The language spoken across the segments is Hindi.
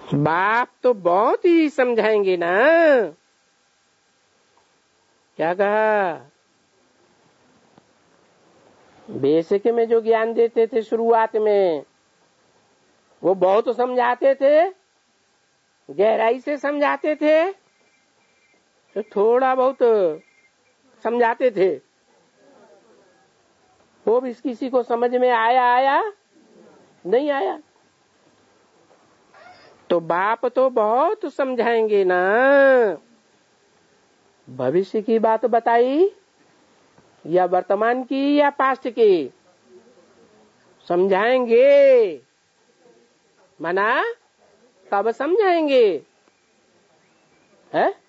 बाप तो बहुत ही समझाएंगे ना। क्या कहा? बेसिक में जो ज्ञान देते थे शुरुआत में, वो बहुत समझाते थे, गहराई से समझाते थे, तो थोड़ा बहुत समझाते थे, वो भी किसी को समझ में आया नहीं आया। तो बाप तो बहुत समझाएंगे ना। भविष्य की बात बताई या वर्तमान की या पास्ट की? समझाएंगे। मना कब समझाएंगे? है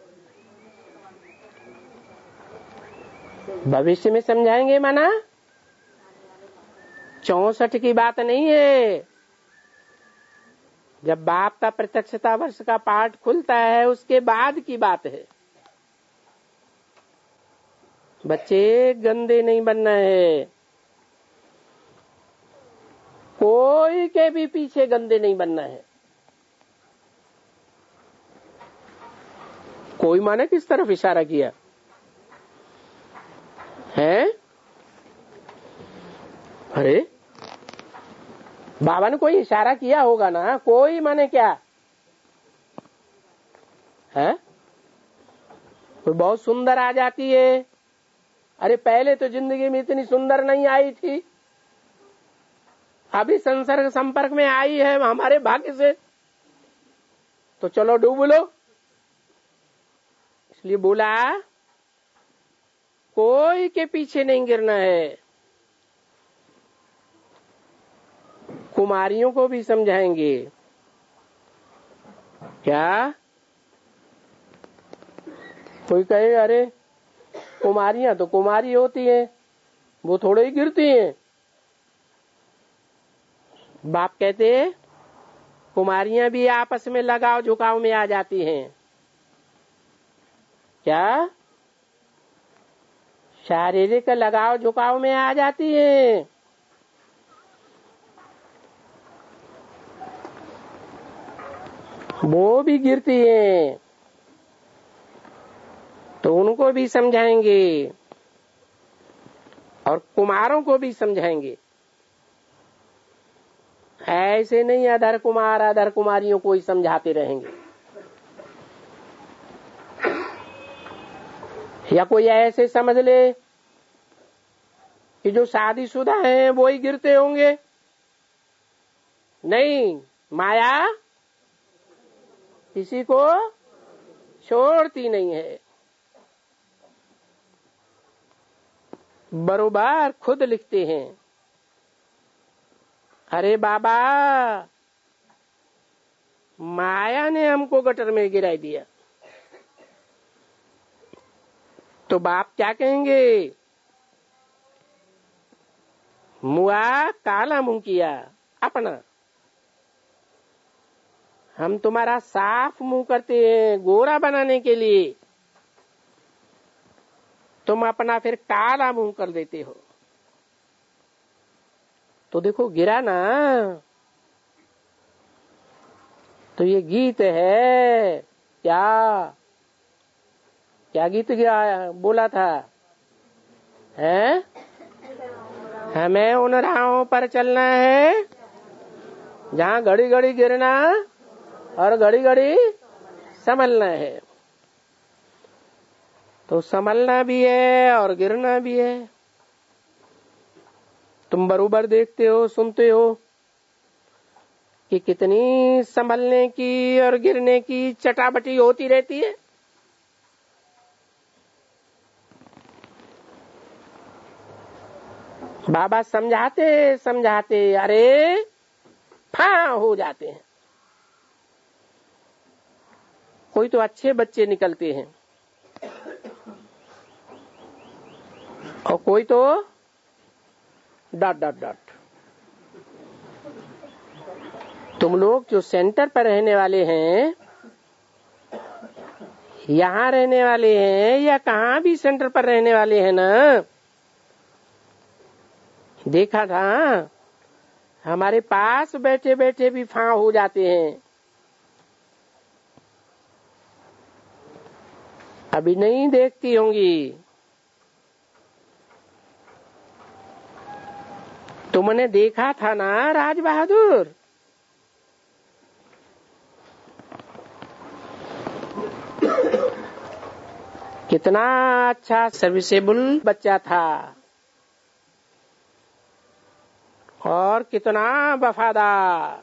भविष्य में समझाएंगे। मना 64 की बात नहीं है। जब बाप का प्रत्यक्षता वर्ष का पाठ खुलता है उसके बाद की बात है। बच्चे गंदे नहीं बनना है, कोई के भी पीछे गंदे नहीं बनना है। कोई माने किस तरफ इशारा किया है? अरे बाबा ने कोई इशारा किया होगा ना। कोई माने क्या है? कोई बहुत सुंदर आ जाती है। अरे पहले तो जिंदगी में इतनी सुंदर नहीं आई थी, अभी संसर्ग संपर्क में आई है हमारे भाग्य से, तो चलो डूब लो। इसलिए बोला कोई के पीछे नहीं गिरना है। कुमारियों को भी समझाएंगे। क्या कोई कहे अरे कुमारियां तो कुमारी होती हैं, वो थोड़े ही गिरती हैं। बाप कहते कुमारियां भी आपस में लगाव झुकाव में आ जाती हैं। क्या शारीरिक लगाव झुकाव में आ जाती हैं। वो भी गिरती हैं, तो उनको भी समझाएंगे और कुमारों को भी समझाएंगे। ऐसे नहीं अधर कुमार अधर कुमारियों को ही समझाते रहेंगे। या कोई ऐसे समझ ले कि जो शादीशुदा हैं वो ही गिरते होंगे। नहीं, माया किसी को छोड़ती नहीं है। बरोबर खुद लिखते हैं, अरे बाबा माया ने हमको गटर में गिरा दिया। तो बाप क्या कहेंगे? मुआ काला मुंह किया अपना। हम तुम्हारा साफ मुंह करते हैं गोरा बनाने के लिए, तुम अपना फिर काला मुंह कर देते हो। तो देखो गिरा ना। तो ये गीत है। क्या क्या गीत गया बोला था? हैं? हमें उन राहों पर चलना है जहां घड़ी घड़ी गिरना और घड़ी घड़ी संभलना है। तो संभलना भी है और गिरना भी है। तुम बरोबर देखते हो, सुनते हो कि कितनी संभलने की और गिरने की चटाबटी होती रहती है। बाबा समझाते समझाते अरे फा हो जाते हैं। कोई तो अच्छे बच्चे निकलते हैं और कोई तो डट डट डट। तुम लोग जो सेंटर पर रहने वाले हैं, यहाँ रहने वाले हैं या कहाँ भी सेंटर पर रहने वाले हैं ना, देखा था हमारे पास बैठे बैठे भी फां हो जाते हैं। अभी नहीं देखती होंगी। तुमने देखा था ना राज बहादुर, कितना अच्छा सर्विसेबल बच्चा था और कितना वफादार,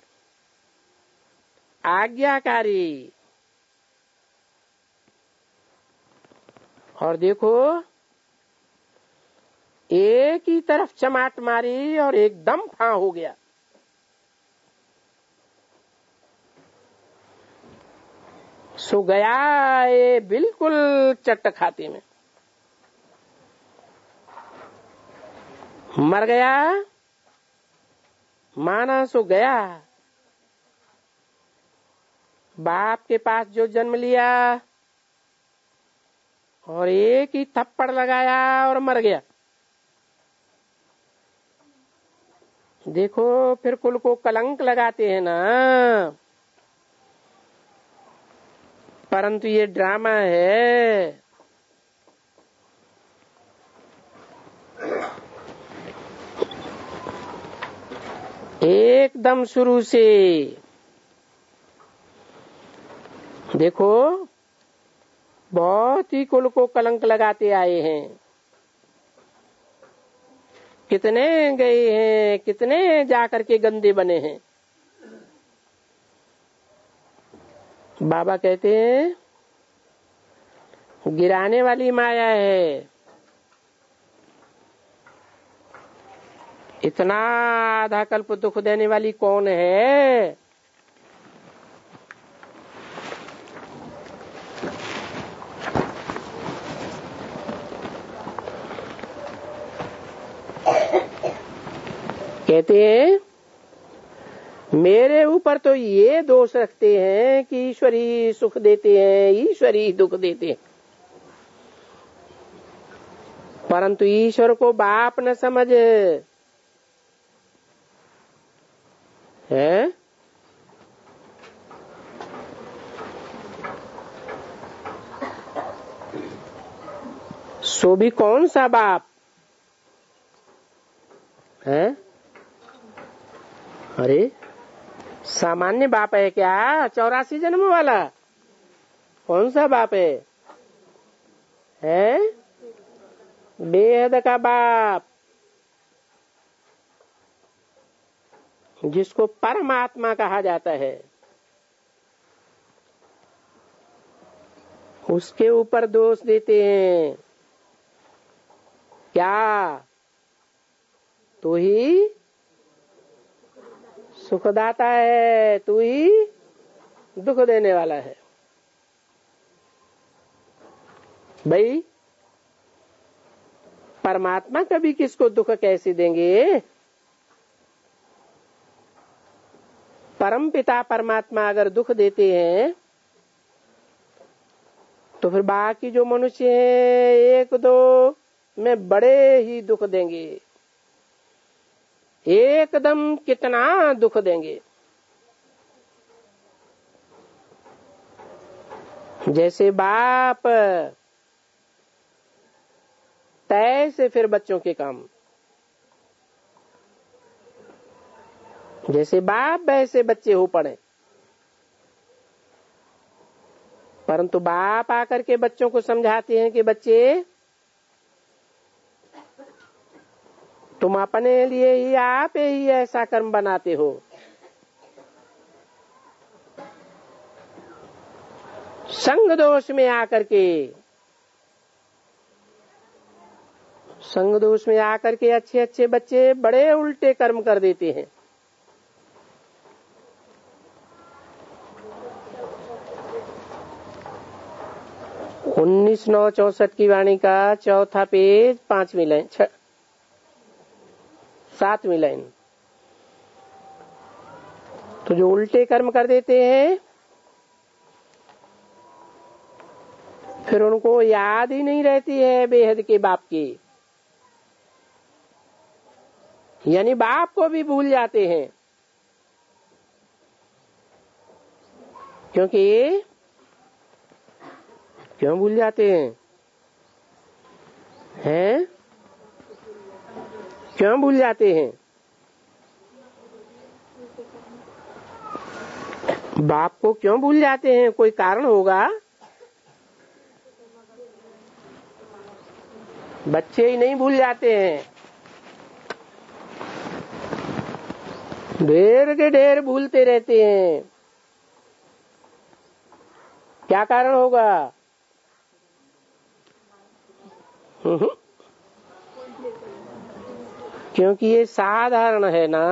आज्ञाकारी। और देखो एक ही तरफ चमाट मारी और एकदम फां हो गया। सो गया ये बिल्कुल चट्ट खाते में, मर गया माना सो गया। बाप के पास जो जन्म लिया और एक ही थप्पड़ लगाया और मर गया। देखो फिर कुल को कलंक लगाते हैं ना, परंतु ये ड्रामा है। एकदम शुरू से देखो बहुत ही कुल को कलंक लगाते आए हैं। कितने गए हैं, कितने जाकर के गंदे बने हैं। बाबा कहते हैं गिराने वाली माया है, इतना आधा कल्प दुख देने वाली कौन है। कहते हैं मेरे ऊपर तो ये दोष रखते हैं कि ईश्वर ही सुख देते हैं, ईश्वर ही दुख देते हैं, परंतु ईश्वर को बाप न समझ है। सो भी कौन सा बाप है? अरे सामान्य बाप है क्या? 84 जन्म वाला कौन सा बाप है? बेहद का बाप, जिसको परमात्मा कहा जाता है, उसके ऊपर दोष देते हैं। क्या तू ही सुखदाता है, तू ही दुख देने वाला है। भाई परमात्मा कभी किसको दुख कैसे देंगे? परम पिता परमात्मा अगर दुख देते हैं तो फिर बाकी जो मनुष्य हैं एक दो में बड़े ही दुख देंगे, एकदम कितना दुख देंगे। जैसे बाप तैसे फिर बच्चों के काम, जैसे बाप वैसे बच्चे हो पड़े। परंतु बाप आकर के बच्चों को समझाते हैं कि बच्चे तुम अपने लिए ही आप ही ऐसा कर्म बनाते हो। संग दोष में आकर के, संग दोष में आकर के अच्छे अच्छे बच्चे बड़े उल्टे कर्म कर देते हैं। उन्नीस 964 की वाणी का चौथा पेज 5वीं लाइन 7वीं लाइन। तो जो उल्टे कर्म कर देते हैं फिर उनको याद ही नहीं रहती है बेहद के बाप की, यानी बाप को भी भूल जाते हैं। क्योंकि क्यों भूल जाते हैं? हैं? क्यों भूल जाते हैं? बाप को क्यों भूल जाते हैं? कोई कारण होगा। बच्चे ही नहीं भूल जाते हैं, ढेर के ढेर भूलते रहते हैं। क्या कारण होगा? क्योंकि ये साधारण है ना।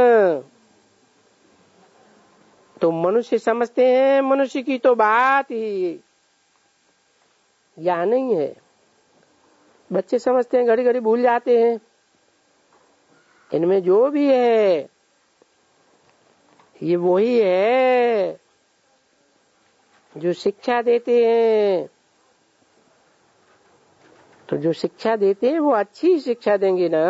तो मनुष्य समझते हैं मनुष्य की तो बात ही या नहीं है। बच्चे समझते हैं घड़ी घड़ी भूल जाते हैं। इनमें जो भी है ये वही है जो शिक्षा देते हैं। तो जो शिक्षा देते हैं वो अच्छी शिक्षा देंगे ना,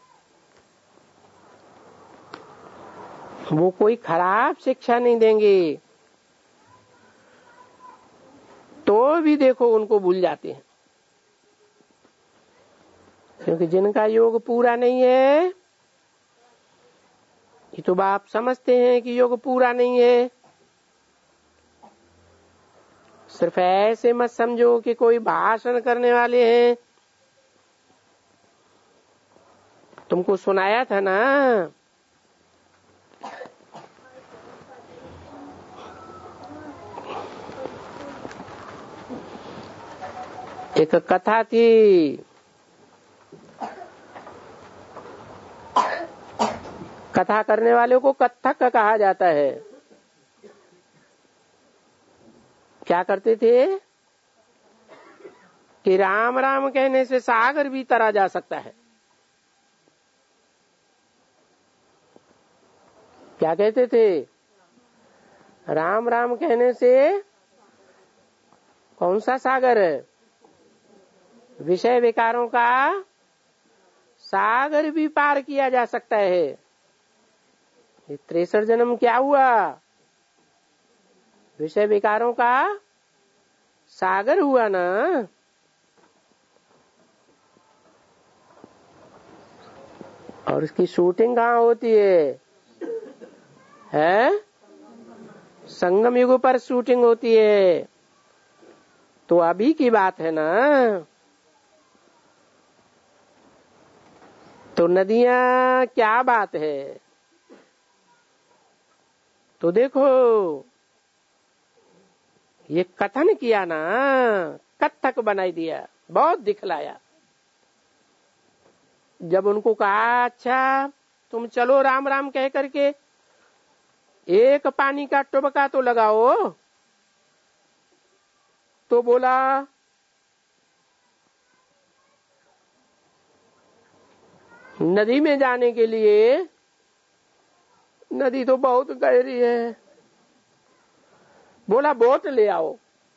वो कोई खराब शिक्षा नहीं देंगे। तो भी देखो उनको भूल जाते हैं, क्योंकि जिनका योग पूरा नहीं है, ये तो बाप समझते हैं कि योग पूरा नहीं है। सिर्फ ऐसे मत समझो कि कोई भाषण करने वाले हैं। तुमको सुनाया था ना, एक कथा थी। कथा करने वाले को कथक कहा जाता है। क्या करते थे कि राम राम कहने से सागर भी तरा जा सकता है। क्या कहते थे? राम राम कहने से कौन सा सागर है? विषय विकारों का सागर भी पार किया जा सकता है। ये 63 जन्म क्या हुआ? विषय विकारों का सागर हुआ ना। और इसकी शूटिंग कहाँ होती है? संगम युग पर शूटिंग होती है। तो अभी की बात है ना। तो नदियां क्या बात है। तो देखो ये कथन किया ना, कथक बनाई दिया, बहुत दिखलाया। जब उनको कहा अच्छा तुम चलो राम राम कह करके एक पानी का टुबका तो लगाओ, तो बोला नदी में जाने के लिए नदी तो बहुत गहरी है, बोला बोट ले आओ।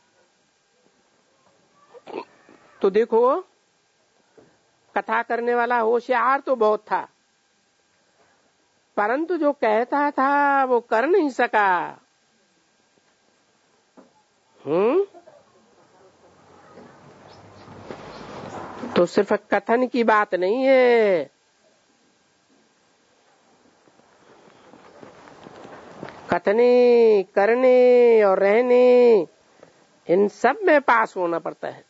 तो देखो कथा करने वाला होशियार तो बहुत था, परंतु जो कहता था वो कर नहीं सका। तो सिर्फ कथन की बात नहीं है, कथने करने और रहने इन सब में पास होना पड़ता है।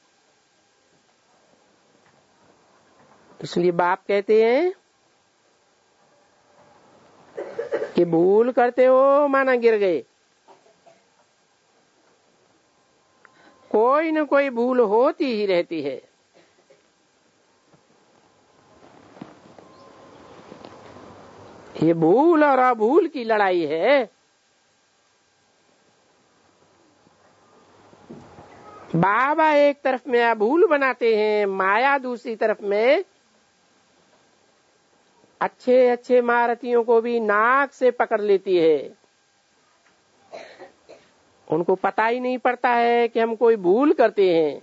इसलिए बाप कहते हैं कि भूल करते हो माना गिर गए। कोई न कोई भूल होती ही रहती है। ये भूल और अभूल की लड़ाई है। बाबा एक तरफ में अभूल बनाते हैं, माया दूसरी तरफ में अच्छे अच्छे महारथियों को भी नाक से पकड़ लेती है। उनको पता ही नहीं पड़ता है कि हम कोई भूल करते हैं।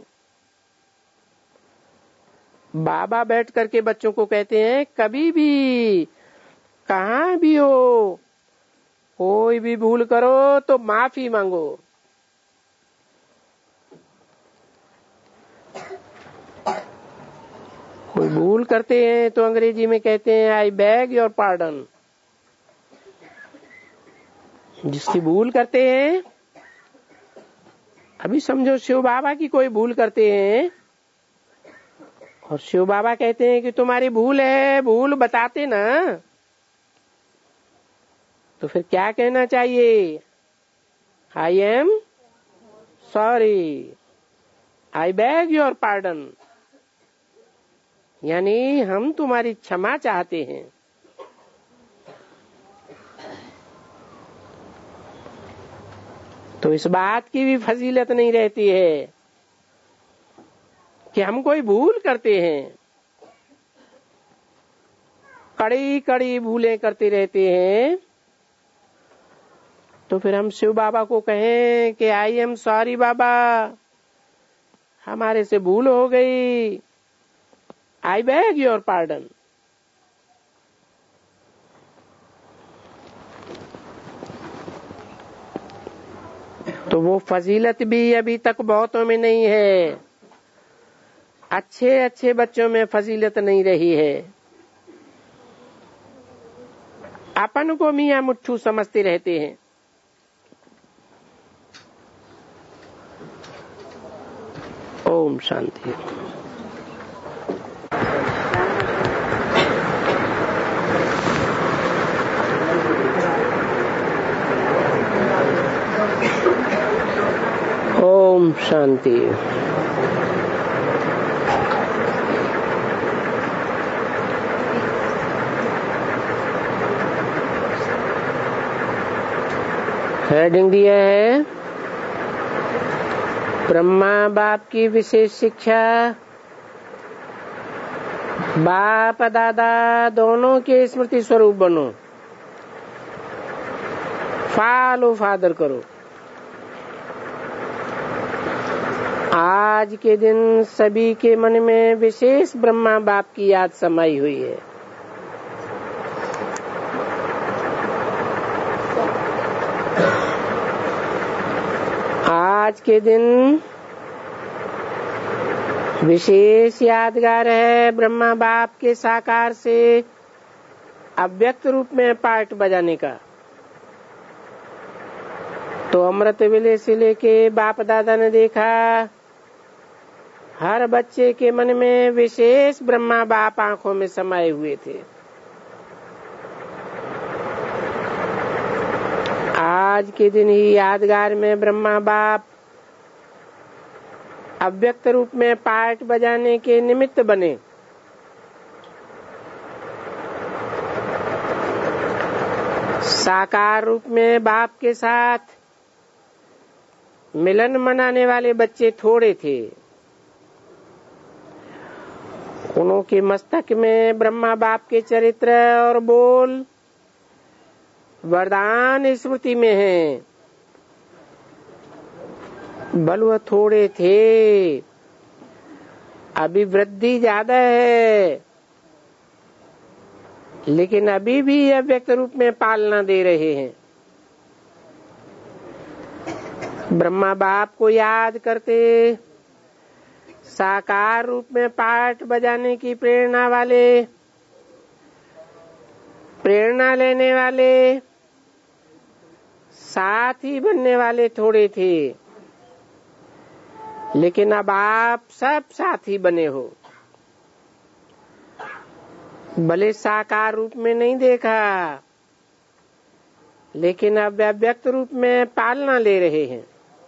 बाबा बैठ करके बच्चों को कहते हैं कभी भी कहाँ भी हो कोई भी भूल करो तो माफी मांगो। कोई भूल करते हैं तो अंग्रेजी में कहते हैं आई बैग योर पार्डन। जिसकी भूल करते हैं, अभी समझो शिव बाबा की कोई भूल करते हैं और शिव बाबा कहते हैं कि तुम्हारी भूल है, भूल बताते ना, तो फिर क्या कहना चाहिए? I am sorry, I beg your pardon, यानी हम तुम्हारी क्षमा चाहते हैं। तो इस बात की भी फजीलत नहीं रहती है कि हम कोई भूल करते हैं, कड़ी कड़ी भूलें करते रहते हैं, तो फिर हम शिव बाबा को कहें कि आई एम सॉरी बाबा, हमारे से भूल हो गई, आई बैग योर पार्डन। तो वो फजीलत भी अभी तक बहुतों में नहीं है, अच्छे अच्छे बच्चों में फजीलत नहीं रही है। अपन को मियां मुट्ठू समझते रहते हैं। ओम शांति। ओम शांति। हेडिंग दिया है ब्रह्मा बाप की विशेष शिक्षा। बाप दादा दोनों के स्मृति स्वरूप बनो, फॉलो फादर करो। आज के दिन सभी के मन में विशेष ब्रह्मा बाप की याद समाई हुई है। आज के दिन विशेष यादगार है ब्रह्मा बाप के साकार से अव्यक्त रूप में पार्ट बजाने का। तो अमृत वेले से लेके बाप दादा ने देखा हर बच्चे के मन में विशेष ब्रह्मा बाप आंखों में समाये हुए थे। आज के दिन ही यादगार में ब्रह्मा बाप अव्यक्त रूप में पार्ट बजाने के निमित्त बने। साकार रूप में बाप के साथ मिलन मनाने वाले बच्चे थोड़े थे। उनके मस्तक में ब्रह्मा बाप के चरित्र और बोल वरदान स्मृति में है। बल वह थोड़े थे, अभी वृद्धि ज्यादा है, लेकिन अभी भी अव्यक्त रूप में पालना दे रहे हैं। ब्रह्मा बाप को याद करते साकार रूप में पाठ बजाने की प्रेरणा लेने वाले साथी बनने वाले थोड़े थे, लेकिन अब आप सब साथी बने हो। भले साकार रूप में नहीं देखा, लेकिन अब अव्यक्त रूप में पालना ले रहे हैं।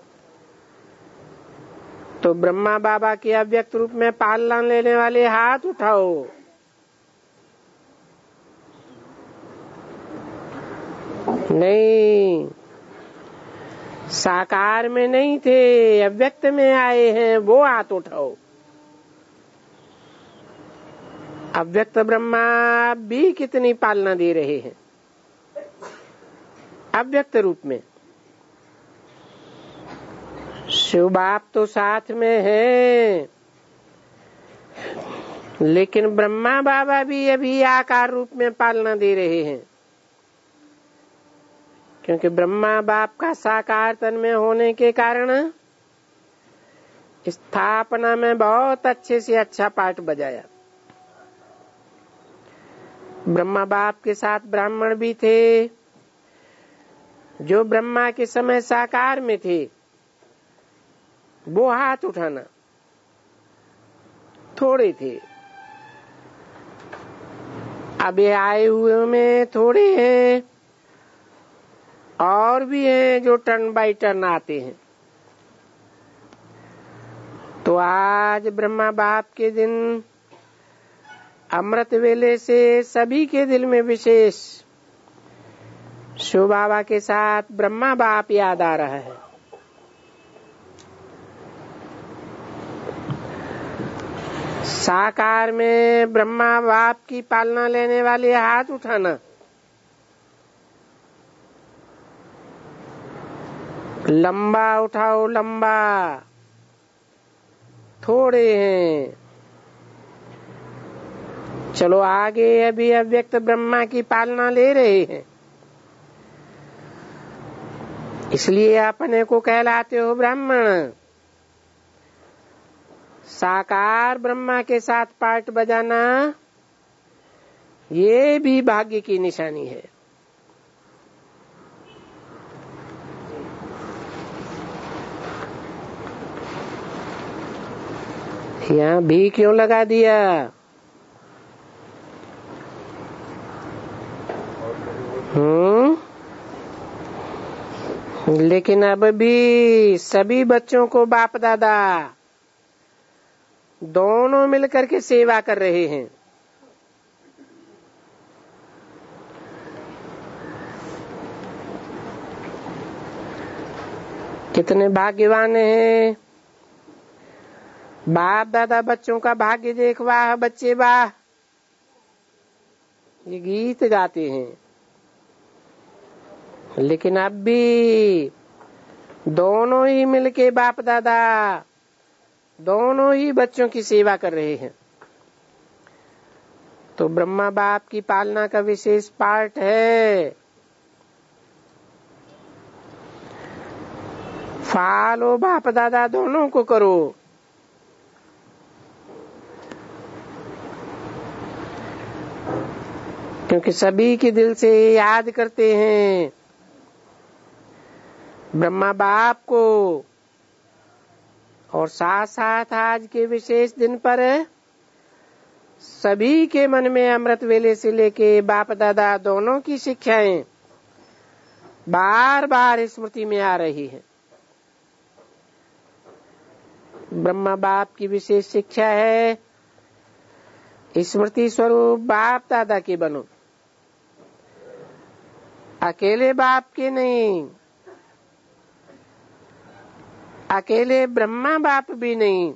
तो ब्रह्मा बाबा के अव्यक्त रूप में पालना लेने वाले हाथ उठाओ। नहीं, साकार में नहीं थे, अव्यक्त में आए हैं, वो हाथ उठाओ। अव्यक्त ब्रह्मा भी कितनी पालना दे रहे हैं अव्यक्त रूप में। शिव बाप तो साथ में है, लेकिन ब्रह्मा बाबा भी अभी आकार रूप में पालना दे रहे हैं, क्योंकि ब्रह्मा बाप का साकार तन में होने के कारण स्थापना में बहुत अच्छे से अच्छा पाठ बजाया। ब्रह्मा बाप के साथ ब्राह्मण भी थे जो ब्रह्मा के समय साकार में थे। वो हाथ उठाना, थोड़े थे। अब ये आए हुए में थोड़े हैं, और भी हैं जो टर्न बाय टर्न आते हैं। तो आज ब्रह्मा बाप के दिन अमृत वेले से सभी के दिल में विशेष शिव बाबा के साथ ब्रह्मा बाप याद आ रहा है। साकार में ब्रह्मा बाप की पालना लेने वाले हाथ उठाना, लंबा उठाओ, लंबा। थोड़े हैं, चलो आगे। अभी अव्यक्त ब्रह्मा की पालना ले रहे हैं, इसलिए अपने को कहलाते हो ब्राह्मण। साकार ब्रह्मा के साथ पार्ट बजाना ये भी भाग्य की निशानी है। यहाँ भी क्यों लगा दिया? लेकिन अब भी सभी बच्चों को बाप दादा दोनों मिलकर के सेवा कर रहे हैं। कितने भाग्यवान हैं। बाप दादा बच्चों का भाग्य देख, वाह बच्चे वाह, ये गीत गाते हैं। लेकिन अब भी दोनों ही मिलके बाप दादा दोनों ही बच्चों की सेवा कर रहे हैं। तो ब्रह्मा बाप की पालना का विशेष पार्ट है। फॉलो बाप दादा दोनों को करो। क्योंकि सभी के दिल से याद करते हैं ब्रह्मा बाप को। और साथ साथ आज के विशेष दिन पर सभी के मन में अमृत वेले से लेके बाप दादा दोनों की शिक्षाएं बार बार स्मृति में आ रही है। ब्रह्मा बाप की विशेष शिक्षा है, स्मृति स्वरूप बाप दादा के बनो, अकेले बाप के नहीं, अकेले ब्रह्मा बाप भी नहीं,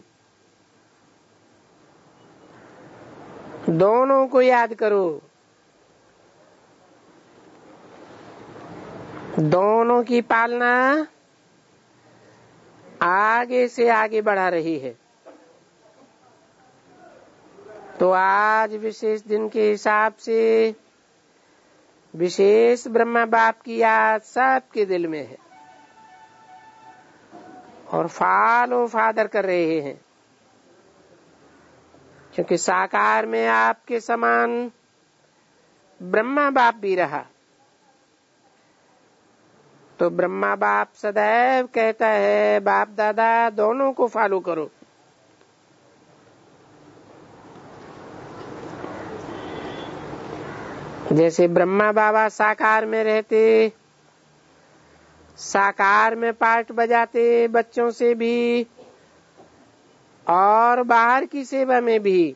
दोनों को याद करो। दोनों की पालना आगे से आगे बढ़ा रही है। तो आज विशेष दिन के हिसाब से विशेष ब्रह्मा बाप की याद सबके दिल में है और फॉलो फादर कर रहे हैं। क्योंकि साकार में आपके समान ब्रह्मा बाप भी रहा। तो ब्रह्मा बाप सदैव कहता है बाप दादा दोनों को फॉलो करो। जैसे ब्रह्मा बाबा साकार में रहते, साकार में पार्ट बजाते बच्चों से भी और बाहर की सेवा में भी,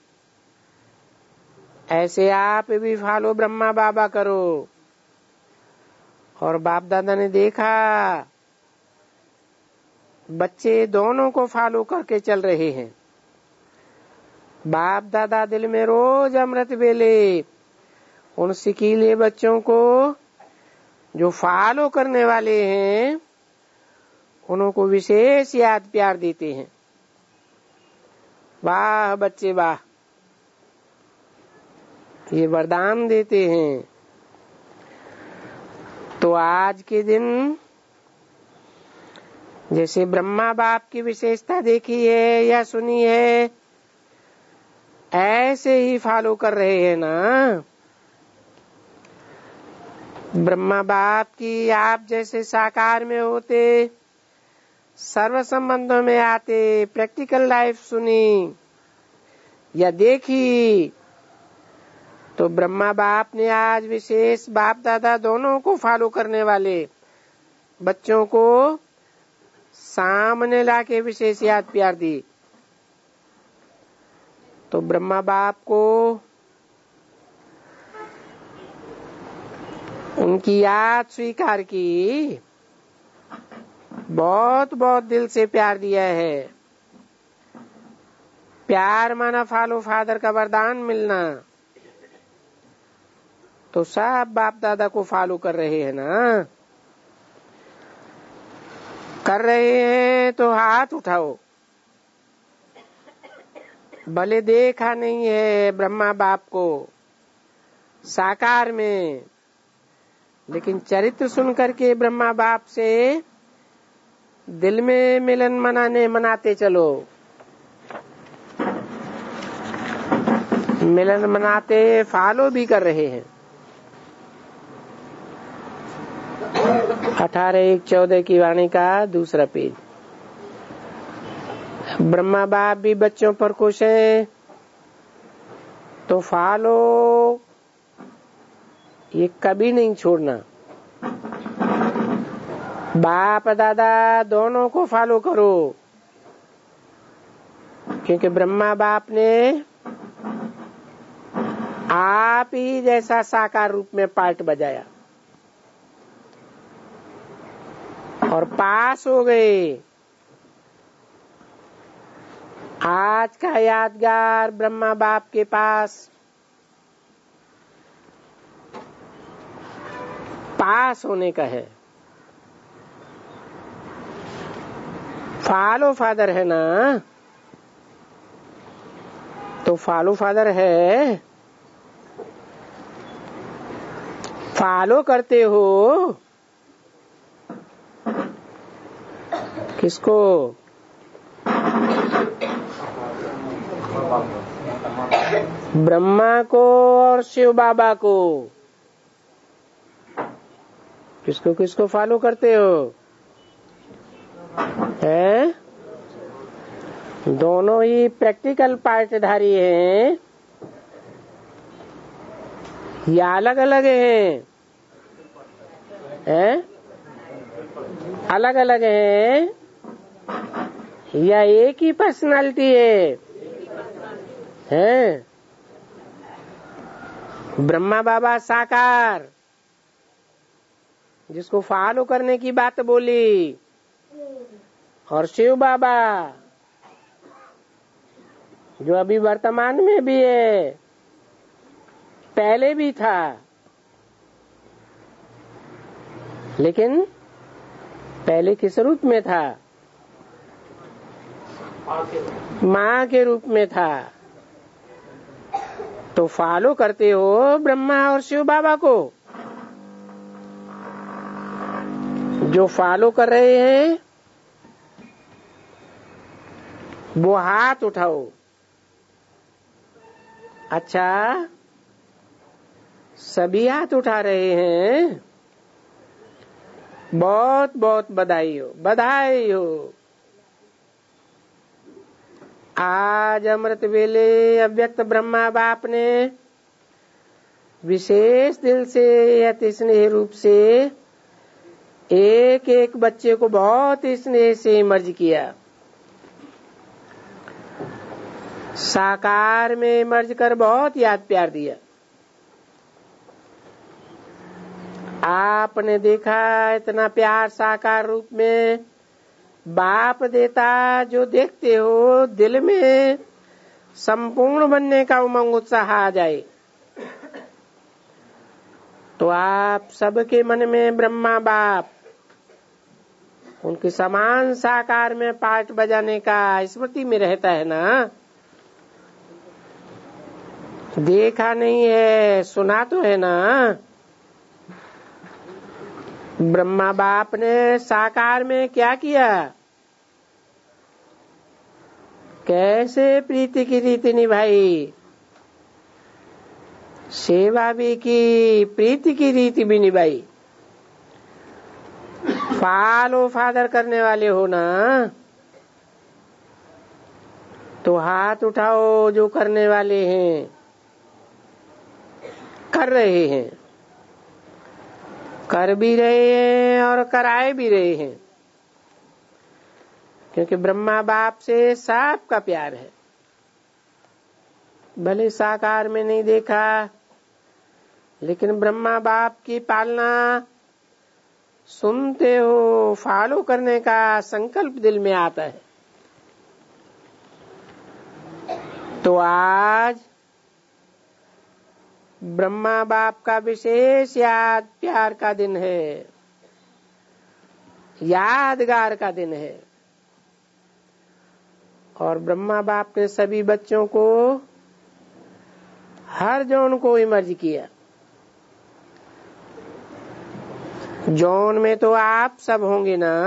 ऐसे आप भी फॉलो ब्रह्मा बाबा करो। और बाप दादा ने देखा बच्चे दोनों को फॉलो करके चल रहे हैं। बाप दादा दिल में रोज अमृत वेले उन सिकीले बच्चों को जो फॉलो करने वाले हैं उनको विशेष याद प्यार देते हैं। वाह बच्चे वाह, ये वरदान देते हैं। तो आज के दिन जैसे ब्रह्मा बाप की विशेषता देखी है या सुनी है, ऐसे ही फॉलो कर रहे हैं ना। ब्रह्मा बाप की आप जैसे साकार में होते, सर्व संबंधों में आते, प्रैक्टिकल लाइफ सुनी या देखी, तो ब्रह्मा बाप ने आज विशेष बाप दादा दोनों को फॉलो करने वाले बच्चों को सामने लाके विशेष याद प्यार दी। तो ब्रह्मा बाप को उनकी याद स्वीकार की, बहुत बहुत दिल से प्यार दिया है। प्यार माना फॉलो फादर का वरदान मिलना। तो सब बाप दादा को फॉलो कर रहे हैं ना? कर रहे हैं तो हाथ उठाओ। भले देखा नहीं है ब्रह्मा बाप को साकार में, लेकिन चरित्र सुन करके ब्रह्मा बाप से दिल में मिलन मनाते चलो। मिलन मनाते फॉलो भी कर रहे हैं। 18:1:14 की वाणी का दूसरा पेज। ब्रह्मा बाप भी बच्चों पर खुश हैं तो फॉलो ये कभी नहीं छोड़ना। बाप दादा दोनों को फॉलो करो, क्योंकि ब्रह्मा बाप ने आप ही जैसा साकार रूप में पार्ट बजाया और पास हो गए। आज का यादगार ब्रह्मा बाप के पास पास होने का है। फॉलो फादर है ना? तो फॉलो फादर है, फॉलो करते हो किसको? ब्रह्मा को और शिव बाबा को। किसको किसको फॉलो करते हो? हैं? दोनों ही प्रैक्टिकल पार्टधारी हैं या अलग अलग हैं? हैं? अलग अलग हैं या एक ही पर्सनालिटी है? हैं? ब्रह्मा बाबा साकार जिसको फॉलो करने की बात बोली, और शिव बाबा जो अभी वर्तमान में भी है, पहले भी था, लेकिन पहले किस रूप में था? माँ के रूप में था। तो फॉलो करते हो ब्रह्मा और शिव बाबा को। जो फॉलो कर रहे हैं वो हाथ उठाओ। अच्छा, सभी हाथ उठा रहे हैं, बहुत बहुत बधाई हो, बधाई हो। आज अमृत वेले अव्यक्त ब्रह्मा बाप ने विशेष दिल से अति स्नेह रूप से एक एक बच्चे को बहुत स्नेह से मर्ज किया, साकार में मर्ज कर बहुत याद प्यार दिया। आपने देखा इतना प्यार साकार रूप में बाप देता, जो देखते हो दिल में संपूर्ण बनने का उमंग उत्साह आ जाए। तो आप सबके मन में ब्रह्मा बाप उनके समान साकार में पार्ट बजाने का स्मृति में रहता है ना? देखा नहीं है, सुना तो है ना? ब्रह्मा बाप ने साकार में क्या किया, कैसे प्रीति की रीति निभाई, सेवा भी की, प्रीति की रीति भी निभाई। फॉलो फादर करने वाले हो ना, तो हाथ उठाओ जो करने वाले हैं, कर रहे हैं, कर भी रहे हैं और कराए भी रहे हैं। क्योंकि ब्रह्मा बाप से सबका प्यार है। भले साकार में नहीं देखा, लेकिन ब्रह्मा बाप की पालना सुनते हो, फॉलो करने का संकल्प दिल में आता है। तो आज ब्रह्मा बाप का विशेष याद प्यार का दिन है, यादगार का दिन है। और ब्रह्मा बाप ने सभी बच्चों को, हर जौन को इमर्ज किया। जौन में तो आप सब होंगे ना,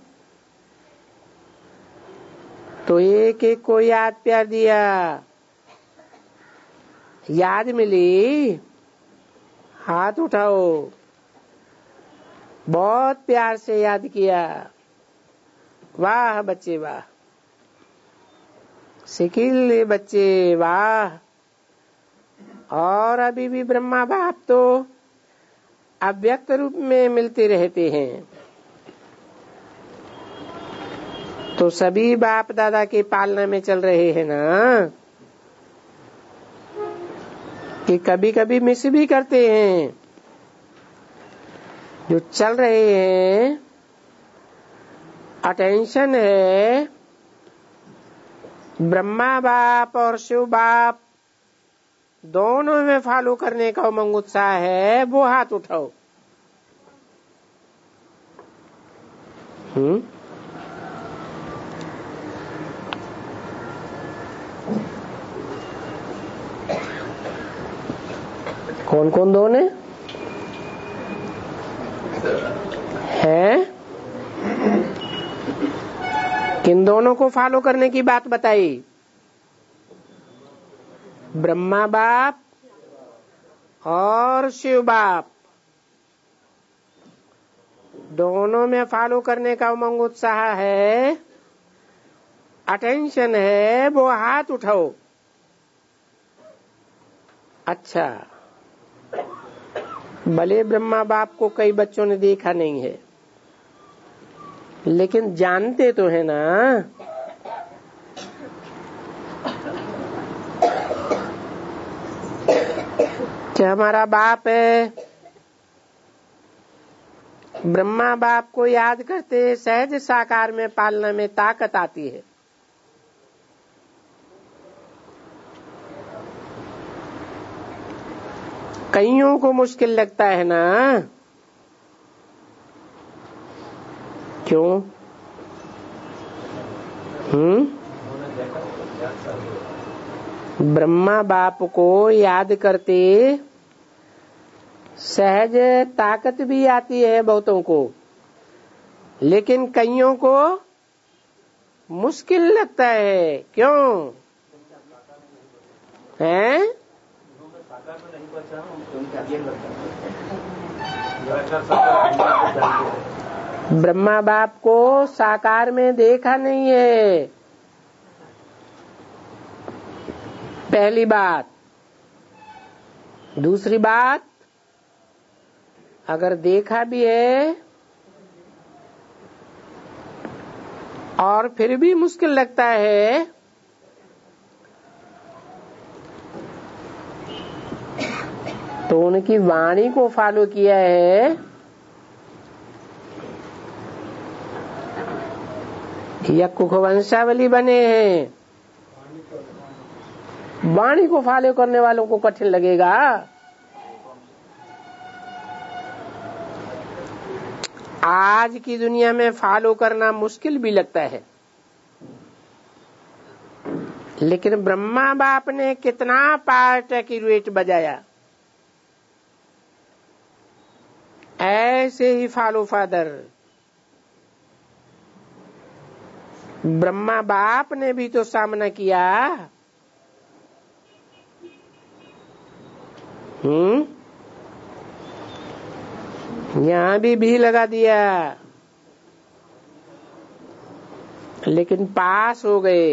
तो एक एक को याद प्यार दिया, याद मिली, हाथ उठाओ, बहुत प्यार से याद किया। वाह बच्चे वाह, सिकिल बच्चे वाह। और अभी भी ब्रह्मा बाप तो अव्यक्त रूप में मिलते रहते हैं। तो सभी बाप दादा के पालना में चल रहे हैं ना, कि कभी कभी मिस भी करते हैं। जो चल रहे हैं, अटेंशन है, ब्रह्मा बाप और शिव बाप दोनों में फॉलो करने का उमंग उत्साह है, वो हाथ उठाओ। कौन कौन दोनों हैं? किन दोनों को फॉलो करने की बात बताई? ब्रह्मा बाप और शिव बाप दोनों में फॉलो करने का उमंग उत्साह है, अटेंशन है, वो हाथ उठाओ। अच्छा, भले ब्रह्मा बाप को कई बच्चों ने देखा नहीं है, लेकिन जानते तो है ना। क्या हमारा बाप है? ब्रह्मा बाप को याद करते सहज साकार में पालना में ताकत आती है। कईयों को मुश्किल लगता है ना, क्यों? ब्रह्मा बाप को याद करते सहज ताकत भी आती है बहुतों को, लेकिन कईयों को मुश्किल लगता है। क्यों है? ब्रह्मा बाप को साकार में देखा नहीं है, पहली बात। दूसरी बात, अगर देखा भी है और फिर भी मुश्किल लगता है, तो उनकी वाणी को फॉलो किया है या कुखवंशावली बने हैं। वाणी को फॉलो करने वालों को कठिन लगेगा। आज की दुनिया में फॉलो करना मुश्किल भी लगता है, लेकिन ब्रह्मा बाप ने कितना पार्ट एक्यूरेट बजाया। ऐसे ही फॉलो फादर ब्रह्मा बाप ने भी तो सामना किया। यहां भी लगा दिया, लेकिन पास हो गए।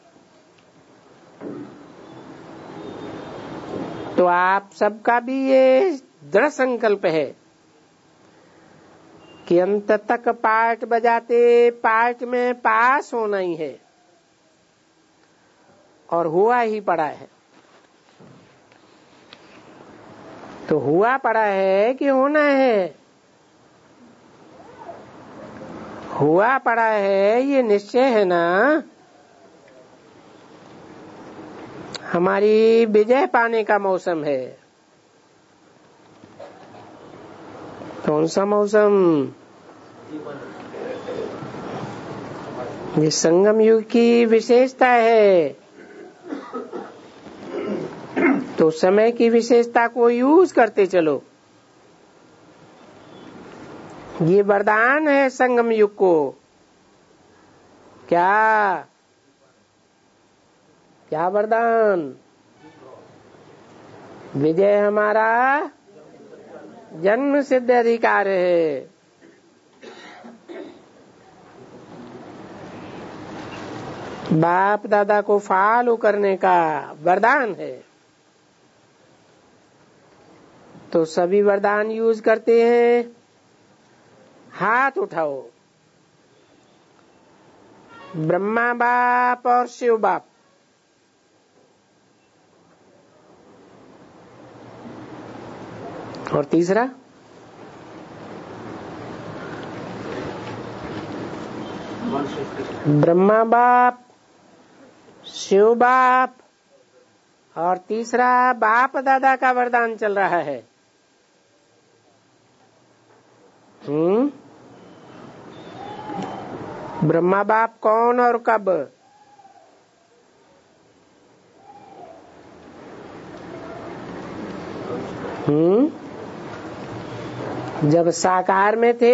तो आप सबका भी ये दृढ़ संकल्प है कि अंत तक पाठ बजाते पाठ में पास होना ही है, और हुआ ही पड़ा है। तो हुआ पड़ा है कि होना है? हुआ पड़ा है, ये निश्चय है ना। हमारी विजय पाने का मौसम है। कौन सा मौसम? ये संगम युग की विशेषता है। तो समय की विशेषता को यूज करते चलो। ये वरदान है संगम युग को। क्या वरदान? विजय हमारा जन्म सिद्ध अधिकार है। बाप दादा को फॉलो करने का वरदान है। तो सभी वरदान यूज करते हैं। हाथ उठाओ। ब्रह्मा बाप और शिव बाप। और तीसरा ब्रह्मा बाप, शिव बाप, और तीसरा बाप दादा का वरदान चल रहा है। ब्रह्मा बाप कौन और कब? जब साकार में थे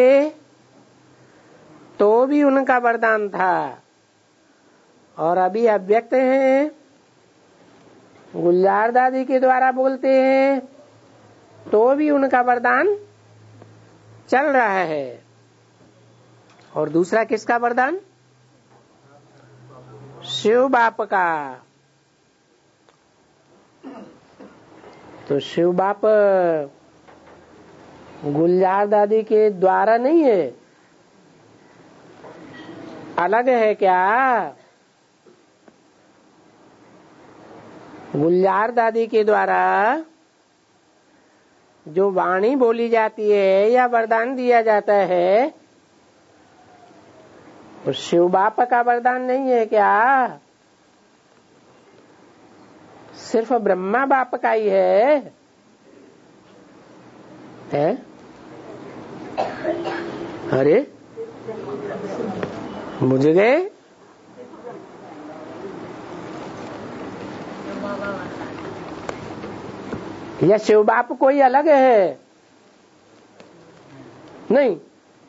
तो भी उनका वरदान था, और अभी अव्यक्त हैं, गुलजार दादी के द्वारा बोलते हैं तो भी उनका वरदान चल रहा है। और दूसरा किसका वरदान? शिव बाप का। तो शिव बाप गुलजार दादी के द्वारा नहीं है, अलग है क्या? गुलजार दादी के द्वारा जो वाणी बोली जाती है या वरदान दिया जाता है, तो शिव बाप का वरदान नहीं है क्या? सिर्फ ब्रह्मा बाप का ही है? अरे बुझ गए? या शिव बाप कोई अलग है? नहीं।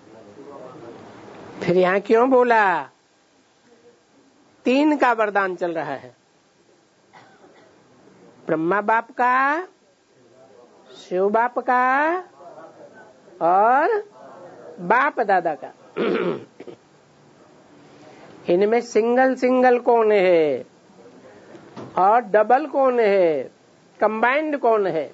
फिर यहां क्यों बोला? 3 का वरदान चल रहा है। ब्रह्मा बाप का, शिव बाप का, और बाप दादा का। इनमें सिंगल कौन है और डबल कौन है, कंबाइंड कौन है?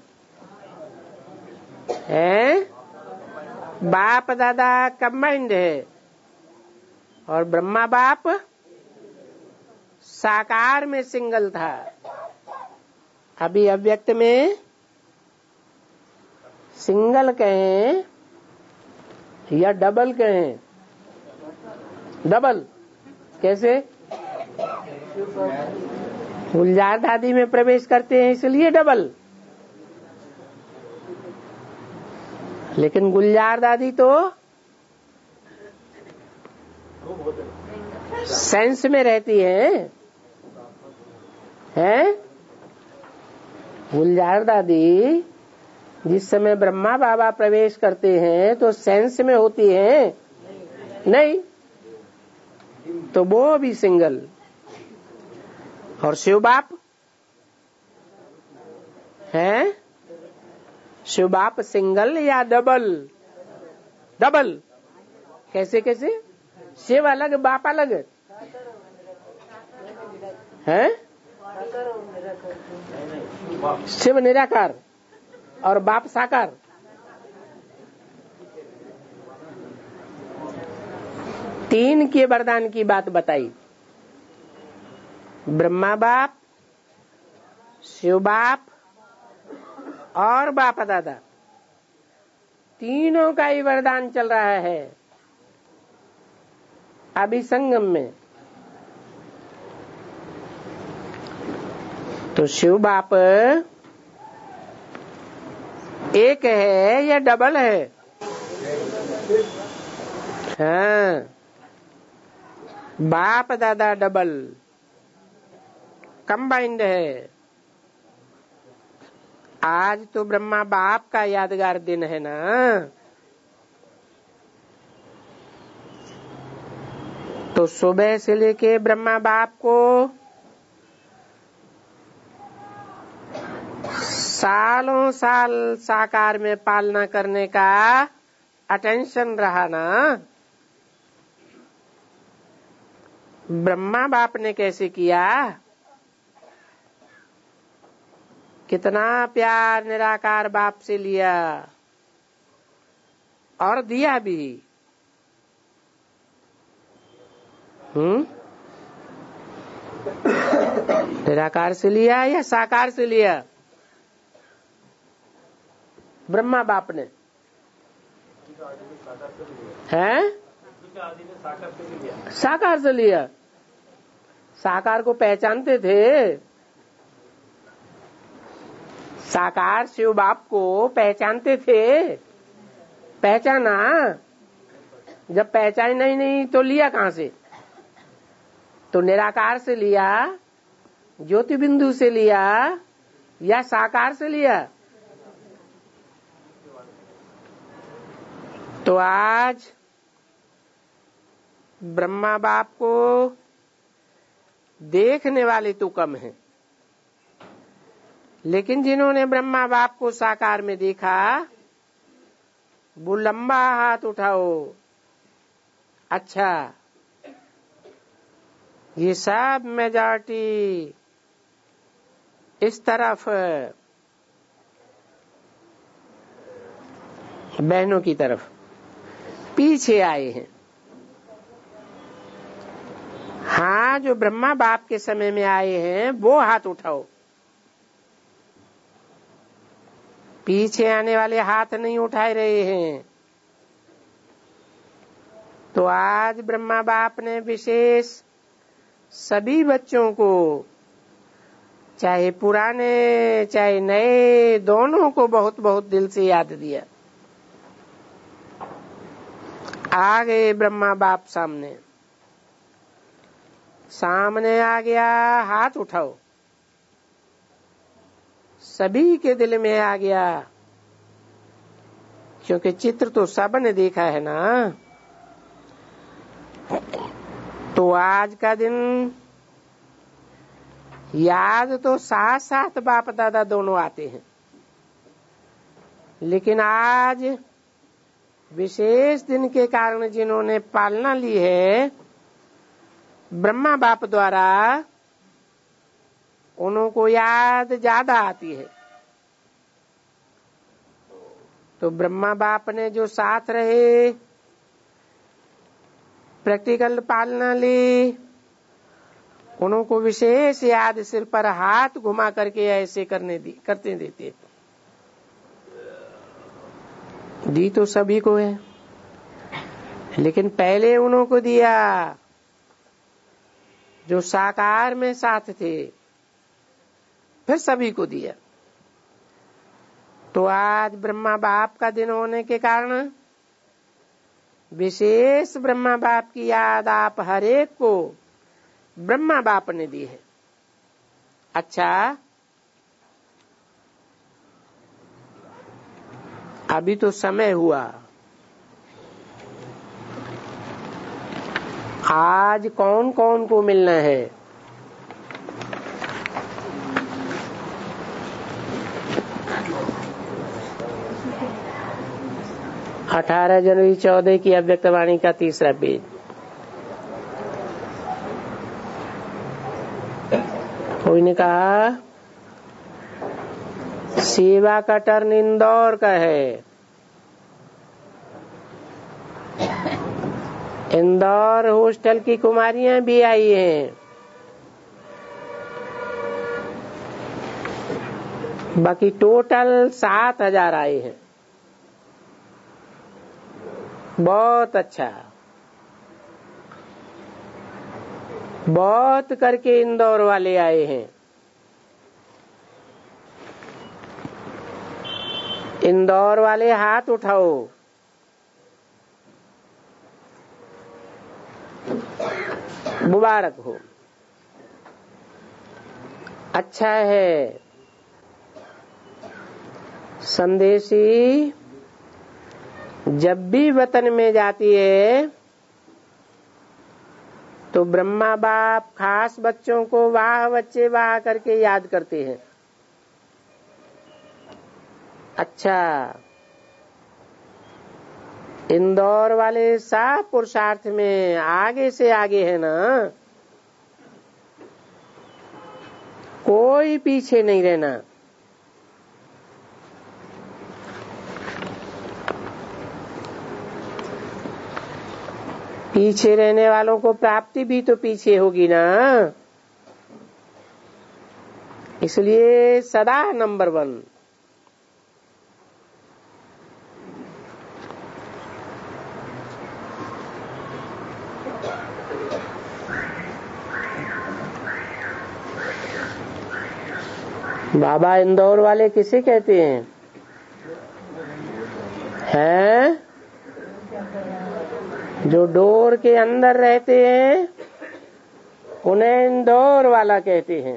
बाप दादा कंबाइंड है, और ब्रह्मा बाप साकार में सिंगल था। अभी अव्यक्त में सिंगल कहें या डबल कहें? डबल कैसे? गुलजार दादी में प्रवेश करते हैं इसलिए डबल। लेकिन गुलजार दादी तो सेंस में रहती हैं। गुलजार दादी जिस समय ब्रह्मा बाबा प्रवेश करते हैं तो सेंस में होती हैं? नहीं। तो वो भी सिंगल। और शिव बाप है शिव बाप सिंगल या डबल? डबल। कैसे कैसे? शिव अलग बाप अलग है? शिव निराकार और बाप साकार। तीन के वरदान की बात बताई, ब्रह्मा बाप, शिव बाप और बाप दादा, तीनों का ही वरदान चल रहा है अभी संगम में। तो शिव बाप एक है या डबल है? हाँ, बाप दादा डबल कंबाइंड है। आज तो ब्रह्मा बाप का यादगार दिन है ना। तो सुबह से लेके ब्रह्मा बाप को सालों साल साकार में पालना करने का अटेंशन रहा ना। ब्रह्मा बाप ने कैसे किया? कितना प्यार निराकार बाप से लिया और दिया भी। निराकार से लिया या साकार से लिया? ब्रह्मा बाप ने है साकार से लिया। साकार को पहचानते थे, साकार शिव बाप को पहचानते थे। पहचाना, जब पहचाना ही नहीं तो लिया कहां से? तो निराकार से लिया, ज्योति बिंदु से लिया या साकार से लिया? तो आज ब्रह्मा बाप को देखने वाले तो कम हैं, लेकिन जिन्होंने ब्रह्मा बाप को साकार में देखा वो लंबा हाथ उठाओ। अच्छा, ये सब मेजॉरिटी इस तरफ बहनों की तरफ पीछे आए हैं। हाँ, जो ब्रह्मा बाप के समय में आए हैं वो हाथ उठाओ। पीछे आने वाले हाथ नहीं उठाए रहे हैं। तो आज ब्रह्मा बाप ने विशेष सभी बच्चों को, चाहे पुराने चाहे नए, दोनों को बहुत बहुत दिल से याद दिया। आ गए ब्रह्मा बाप सामने, सामने आ गया, हाथ उठाओ। सभी के दिल में आ गया, क्योंकि चित्र तो सब ने देखा है ना। तो आज का दिन याद तो साथ साथ बाप दादा दोनों आते हैं, लेकिन आज विशेष दिन के कारण जिन्होंने पालना ली है ब्रह्मा बाप द्वारा, उनको याद ज्यादा आती है। तो ब्रह्मा बाप ने जो साथ रहे, प्रैक्टिकल पालना ली, उनको विशेष याद सिर पर हाथ घुमा करके ऐसे करते देते। दी तो सभी को है, लेकिन पहले उन्हों को दिया जो साकार में साथ थे, फिर सभी को दिया। तो आज ब्रह्मा बाप का दिन होने के कारण विशेष ब्रह्मा बाप की याद आप हर एक को ब्रह्मा बाप ने दी है। अच्छा, अभी तो समय हुआ, आज कौन कौन को मिलना है? 18 जनवरी 14 की अव्यक्तवाणी का 3रा पेज। कोई ने कहा सेवा का टर्न इंदौर का है। इंदौर हॉस्टल की कुमारियां भी आई हैं। बाकी टोटल 7,000 आए हैं। बहुत अच्छा, बहुत करके इंदौर वाले आए हैं। इंदौर वाले हाथ उठाओ। मुबारक हो, अच्छा है। संदेशी जब भी वतन में जाती है तो ब्रह्मा बाप खास बच्चों को वाह बच्चे वाह करके याद करते हैं। अच्छा, इंदौर वाले सब पुरुषार्थ में आगे से आगे है ना, कोई पीछे नहीं रहना। पीछे रहने वालों को प्राप्ति भी तो पीछे होगी ना, इसलिए सदा नंबर 1। बाबा इंदौर वाले किसे कहते हैं? हैं? जो डोर के अंदर रहते हैं उन्हें इंदौर वाला कहते हैं।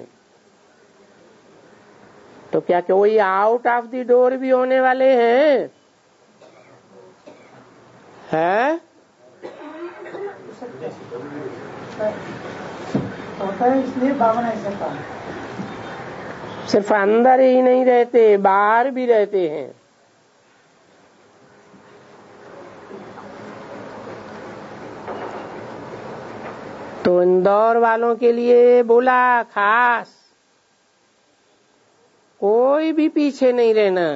तो क्या कोई आउट ऑफ द डोर भी होने वाले हैं? हैं? इसलिए बाबा ऐसा कहा। सिर्फ अंदर ही नहीं रहते, बाहर भी रहते हैं। तो इंदौर वालों के लिए बोला खास, कोई भी पीछे नहीं रहना।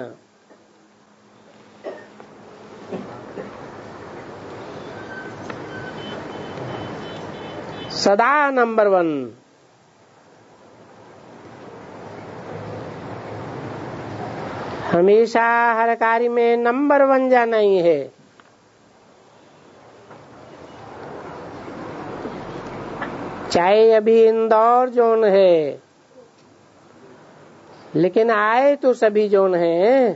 सदा नंबर 1। हमेशा हर कार्य में नंबर 1 जाना ही है। चाहे अभी इंदौर जोन है, लेकिन आए तो सभी जोन हैं।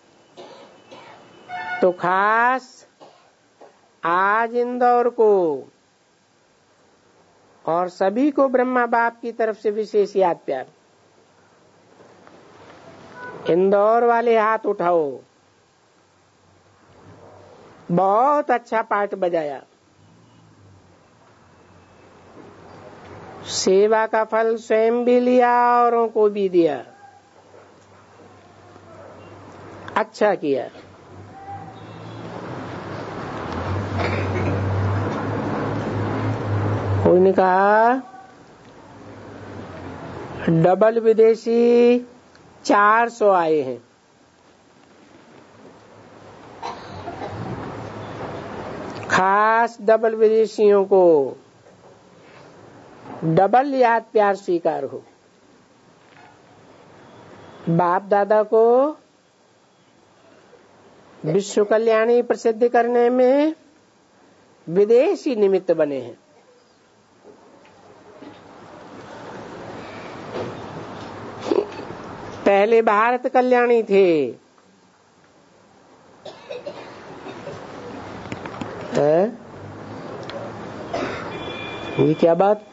तो खास आज इंदौर को और सभी को ब्रह्मा बाप की तरफ से विशेष याद प्यार। इंदौर वाले हाथ उठाओ। बहुत अच्छा पाठ बजाया। सेवा का फल स्वयं भी लिया, औरों को भी दिया। अच्छा किया। कोई ने कहा डबल विदेशी 400 आए हैं। खास डबल विदेशियों को डबल याद प्यार स्वीकार हो। बाप दादा को विश्व कल्याणी प्रसिद्ध करने में विदेशी निमित्त बने हैं। पहले भारत कल्याणी थे, ये क्या बात?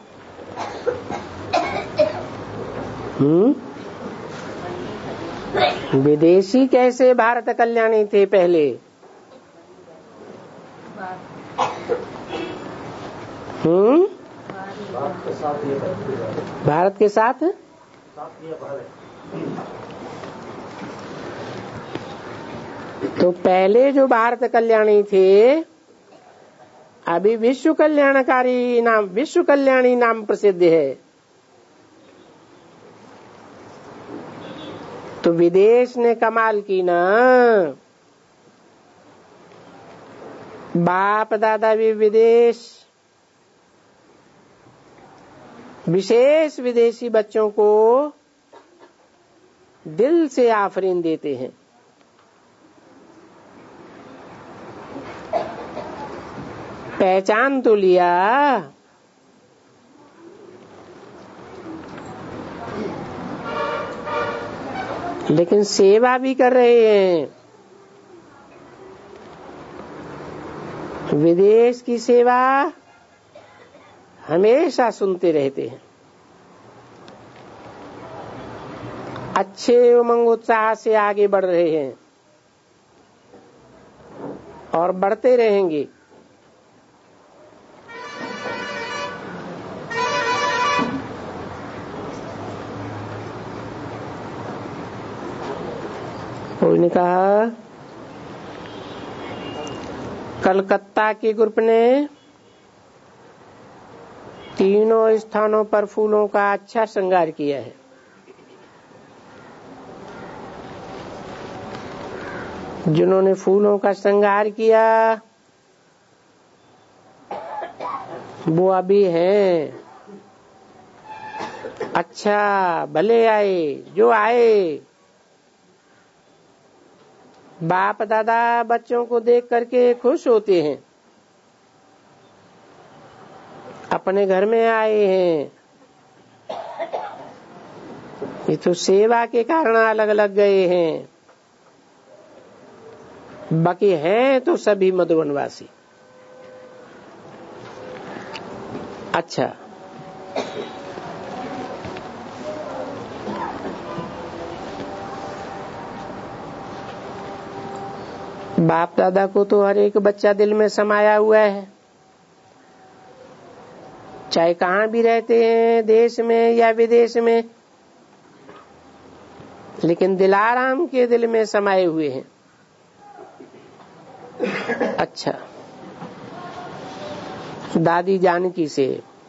विदेशी कैसे भारत कल्याणी थे पहले? भारत के साथ तो पहले जो भारत कल्याणी थे, अभी विश्व कल्याणी नाम प्रसिद्ध है। तो विदेश ने कमाल की ना, बाप दादा भी विदेश, विशेष विदेशी बच्चों को दिल से आफरीन देते हैं। पहचान तो लिया, लेकिन सेवा भी कर रहे हैं। विदेश की सेवा हमेशा सुनते रहते हैं। अच्छे उमंग उत्साह से आगे बढ़ रहे हैं और बढ़ते रहेंगे। उन्होंने कहा, कलकत्ता के ग्रुप ने तीनों स्थानों पर फूलों का अच्छा श्रृंगार किया है। जिन्होंने फूलों का श्रृंगार किया वो अभी हैं। अच्छा, भले आए जो आए। बाप दादा बच्चों को देख करके खुश होते हैं। अपने घर में आए हैं, ये तो सेवा के कारण अलग अलग गए हैं। बाकी हैं तो सभी मधुबनवासी। अच्छा, बाप दादा को तो हर एक बच्चा दिल में समाया हुआ है, चाहे कहाँ भी रहते हैं, देश में या विदेश में, लेकिन दिलाराम के दिल में समाये हुए हैं। अच्छा, दादी जानकी से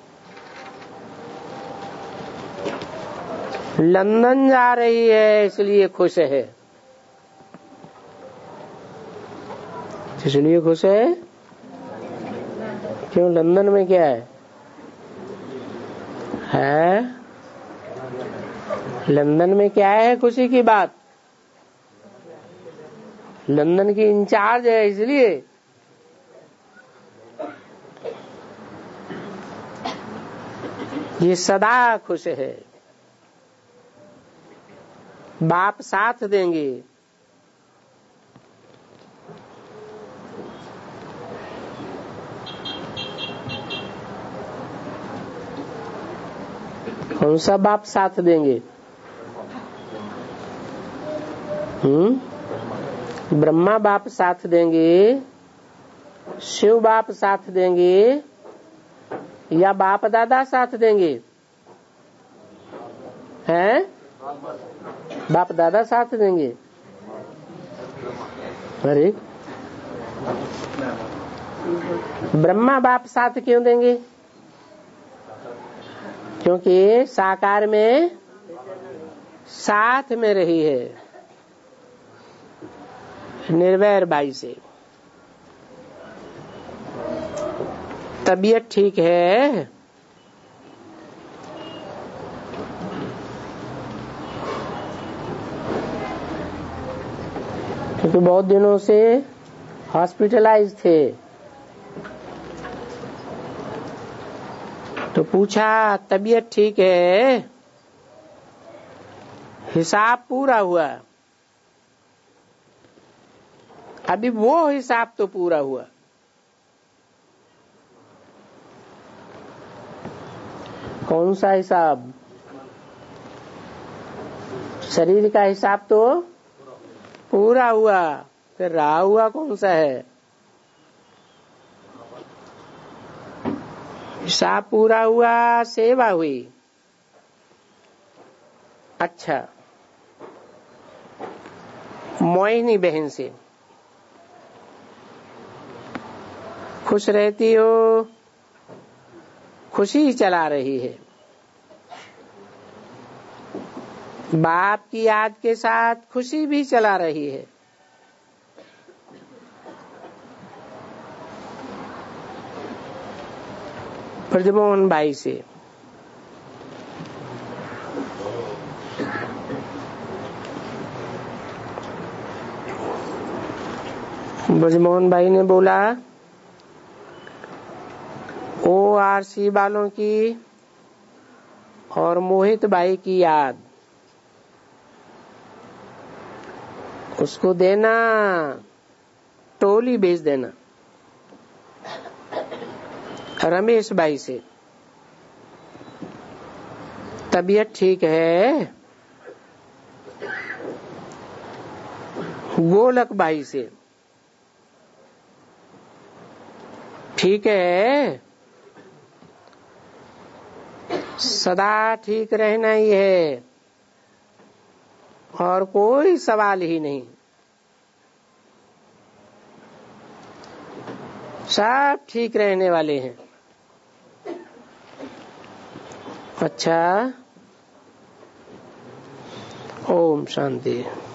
लंदन जा रही है इसलिए खुश है। इसलिए खुश है क्यों? लंदन में क्या है? लंदन में क्या है खुशी की बात? लंदन की इंचार्ज है इसलिए। ये सदा खुश है। बाप साथ देंगे। कौन सा बाप साथ देंगे? ब्रह्मा बाप साथ देंगे, शिव बाप साथ देंगे, या बाप दादा साथ देंगे? हैं? बाप दादा साथ देंगे। अरे, ब्रह्मा बाप साथ क्यों देंगे? क्योंकि साकार में साथ में रही है निर्वैर बाई से। तबीयत ठीक है, क्योंकि बहुत दिनों से हॉस्पिटलाइज थे। तो पूछा तबीयत ठीक है, हिसाब पूरा हुआ? अभी वो हिसाब तो पूरा हुआ। कौन सा हिसाब? शरीर का हिसाब तो पूरा हुआ, फिर रहा हुआ कौन सा है? हिसाब पूरा हुआ, सेवा हुई। अच्छा, मोहिनी बहन से खुश रहती हो, खुशी चला रही है। बाप की याद के साथ खुशी भी चला रही है। ब्रजमोहन भाई से ब्रजमोहन भाई ने बोला, ORC वालों की और मोहित भाई की याद उसको देना, टोली भेज देना। रमेश भाई से तबीयत ठीक है। गोलक भाई से ठीक है, सदा ठीक रहना ही है और कोई सवाल ही नहीं। सब ठीक रहने वाले हैं। अच्छा, ओम शांति।